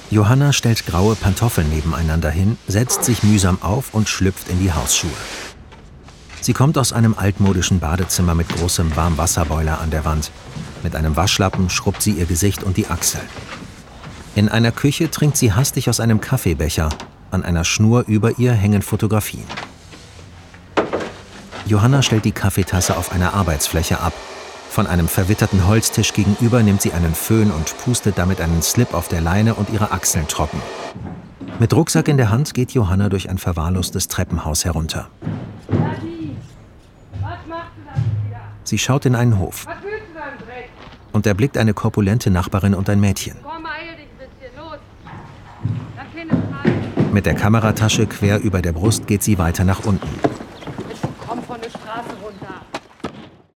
Johanna stellt graue Pantoffeln nebeneinander hin, setzt sich mühsam auf und schlüpft in die Hausschuhe. Sie kommt aus einem altmodischen Badezimmer mit großem Warmwasserboiler an der Wand. Mit einem Waschlappen schrubbt sie ihr Gesicht und die Achseln. In einer Küche trinkt sie hastig aus einem Kaffeebecher. An einer Schnur über ihr hängen Fotografien. Johanna stellt die Kaffeetasse auf einer Arbeitsfläche ab. Von einem verwitterten Holztisch gegenüber nimmt sie einen Föhn und pustet damit einen Slip auf der Leine und ihre Achseln trocken. Mit Rucksack in der Hand geht Johanna durch ein verwahrlostes Treppenhaus herunter. Sie schaut in einen Hof und erblickt eine korpulente Nachbarin und ein Mädchen. Mit der Kameratasche quer über der Brust geht sie weiter nach unten.